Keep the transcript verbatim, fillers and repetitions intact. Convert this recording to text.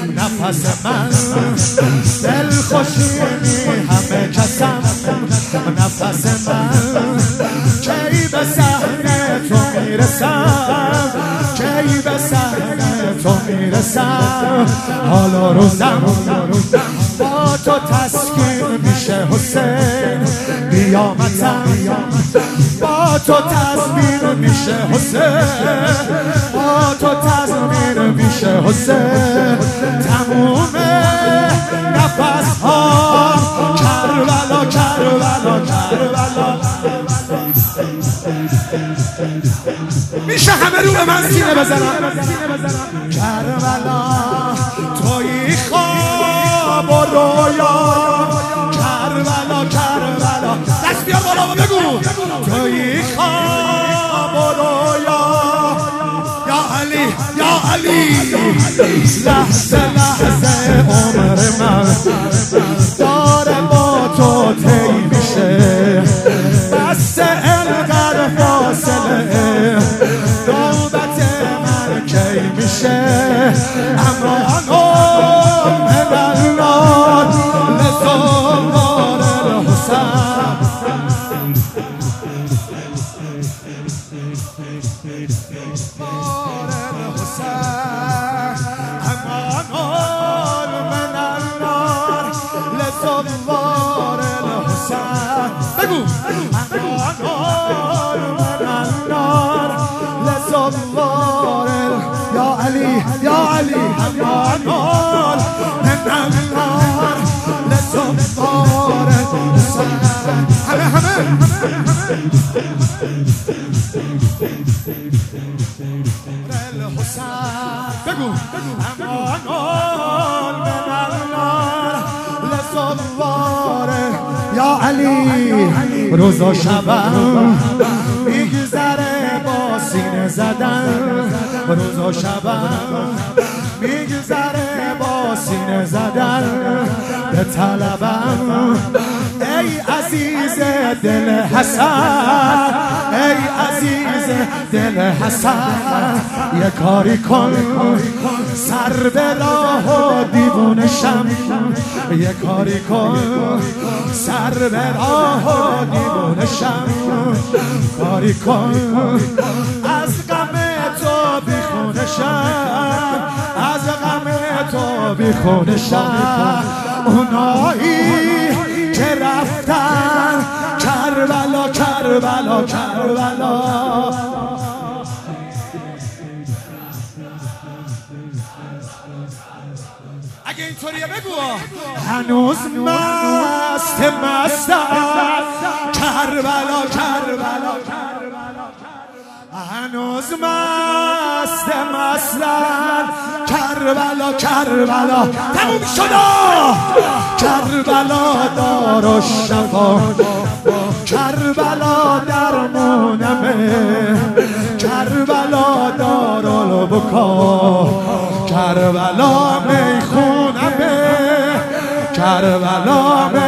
نفس من دل خوشیمی همه کسم نفس من کی به صحنه تو میرسم کی به صحنه تو میرسم حالا روزم با تو تسکین میشه حسین قیامتم با تو تضمین میشه حسین با تو تضمین میشه حسین تمومه نفس ها کربلا کربلا کربلا میشه همه رو به من سینه بزنم کربلا توی خواب و رویا کربلا کربلا دست بیار بالا و بگو توی خواب و رویا یا علی یا علی لحظه لحظه عمر من داره با تو طی میشه بس انقدر فاصله نوبت من کی میشه اما انو من النار لزوار الحسن بار الحسن اما انو من النار لزوار الحسن بگو اما انو من النار لزوار یا علی یا علی اما انو من النار لزوار الحسن همه همه بگو اما انو من النار لزوار یا علی روز و شبم میگذره با سینه زدن روز و شبم میگذره با سینه زدن به طلبم ای عزیز دل حسن ای عزیز دل حسن یه کاری کن سر به راه و دیوونه شم یه کاری کن سر به راه و دیوونه شم کاری کن از غم تو بیخونه شم از غم تو بیخونه شم اونایی که رفتن کربلا کربلا کربلا اگه اینطوریه بگو هنوز مست مستم کربلا کربلا هنوز مست مستم کربلا کربلا تموم شدا کربلا دار و شفا کربلا درمونمه کربلا دارالبکا کربلا میخونمه کربلا